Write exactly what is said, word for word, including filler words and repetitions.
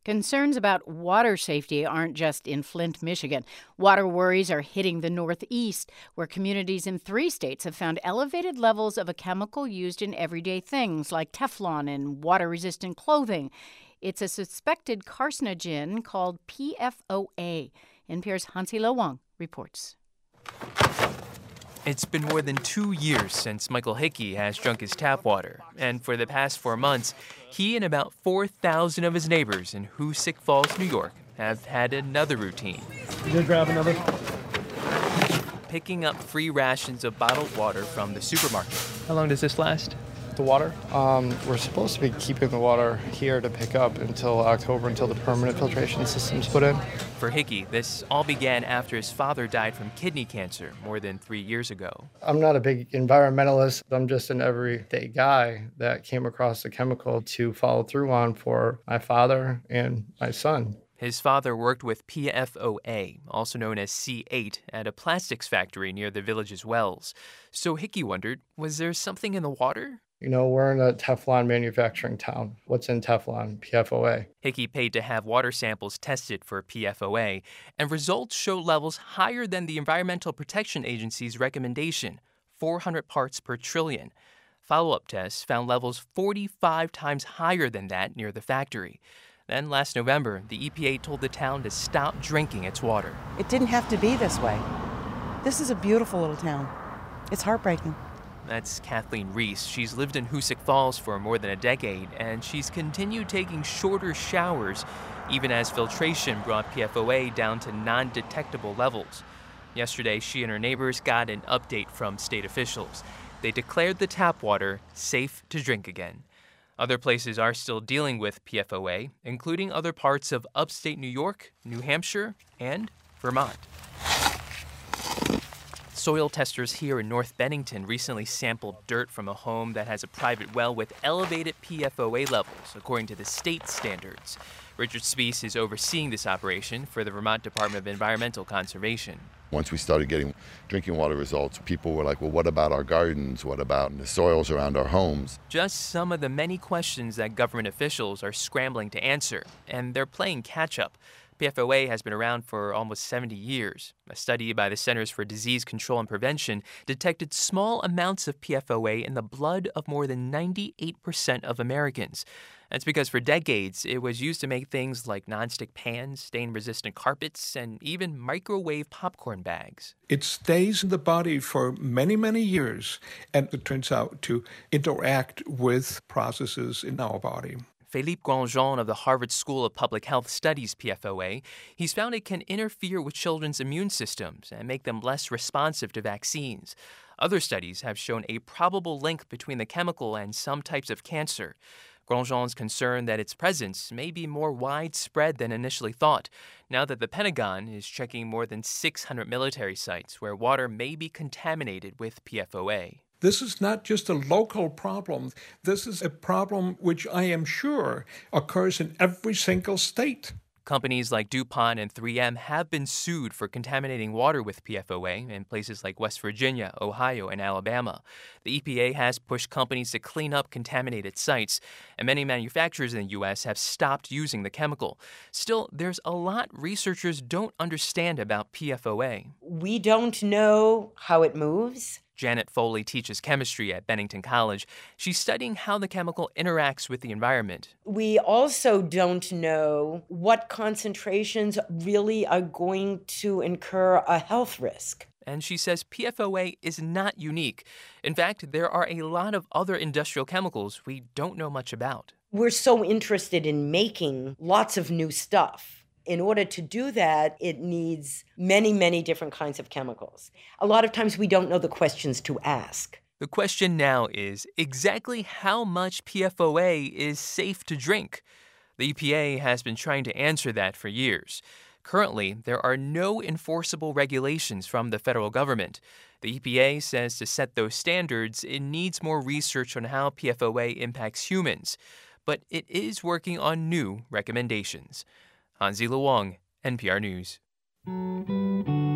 Concerns about water safety aren't just in Flint, Michigan. Water worries are hitting the Northeast, where communities in three states have found elevated levels of a chemical used in everyday things like Teflon and water-resistant clothing. It's a suspected carcinogen called P F O A. N P R's Hansi Lo Wang reports. It's been more than two years since Michael Hickey has drunk his tap water, and for the past four months, he and about four thousand of his neighbors in Hoosick Falls, New York, have had another routine. You gonna grab another? Picking up free rations of bottled water from the supermarket. How long does this last? The water? Um, we're supposed to be keeping the water here to pick up until October, until the permanent filtration system's put in. For Hickey, this all began after his father died from kidney cancer more than three years ago. I'm not a big environmentalist. I'm just an everyday guy that came across a chemical to follow through on for my father and my son. His father worked with P F O A, also known as C eight, at a plastics factory near the village's wells. So Hickey wondered, was there something in the water? You know, we're in a Teflon manufacturing town. What's in Teflon? P F O A. Hickey paid to have water samples tested for P F O A, and results show levels higher than the Environmental Protection Agency's recommendation, four hundred parts per trillion. Follow-up tests found levels forty-five times higher than that near the factory. Then last November, the E P A told the town to stop drinking its water. It didn't have to be this way. This is a beautiful little town. It's heartbreaking. That's Kathleen Reese. She's lived in Hoosick Falls for more than a decade, and she's continued taking shorter showers, even as filtration brought P F O A down to non-detectable levels. Yesterday, she and her neighbors got an update from state officials. They declared the tap water safe to drink again. Other places are still dealing with P F O A, including other parts of upstate New York, New Hampshire, and Vermont. Soil testers here in North Bennington recently sampled dirt from a home that has a private well with elevated P F O A levels, according to the state standards. Richard Spees is overseeing this operation for the Vermont Department of Environmental Conservation. Once we started getting drinking water results, people were like, well, what about our gardens? What about the soils around our homes? Just some of the many questions that government officials are scrambling to answer, and they're playing catch-up. P F O A has been around for almost seventy years. A study by the Centers for Disease Control and Prevention detected small amounts of P F O A in the blood of more than ninety-eight percent of Americans. That's because for decades, it was used to make things like nonstick pans, stain-resistant carpets, and even microwave popcorn bags. It stays in the body for many, many years, and it turns out to interact with processes in our body. Philippe Grandjean of the Harvard School of Public Health studies P F O A. He's found it can interfere with children's immune systems and make them less responsive to vaccines. Other studies have shown a probable link between the chemical and some types of cancer. Grandjean's concerned that its presence may be more widespread than initially thought, now that the Pentagon is checking more than six hundred military sites where water may be contaminated with P F O A. This is not just a local problem. This is a problem which I am sure occurs in every single state. Companies like DuPont and three M have been sued for contaminating water with P F O A in places like West Virginia, Ohio, and Alabama. The E P A has pushed companies to clean up contaminated sites, and many manufacturers in the U S have stopped using the chemical. Still, there's a lot researchers don't understand about P F O A. We don't know how it moves. Janet Foley teaches chemistry at Bennington College. She's studying how the chemical interacts with the environment. We also don't know what concentrations really are going to incur a health risk. And she says P F O A is not unique. In fact, there are a lot of other industrial chemicals we don't know much about. We're so interested in making lots of new stuff. In order to do that, it needs many, many different kinds of chemicals. A lot of times we don't know the questions to ask. The question now is exactly how much P F O A is safe to drink? The E P A has been trying to answer that for years. Currently, there are no enforceable regulations from the federal government. The E P A says to set those standards, it needs more research on how P F O A impacts humans. But it is working on new recommendations. Hansi Lo Wang, N P R News.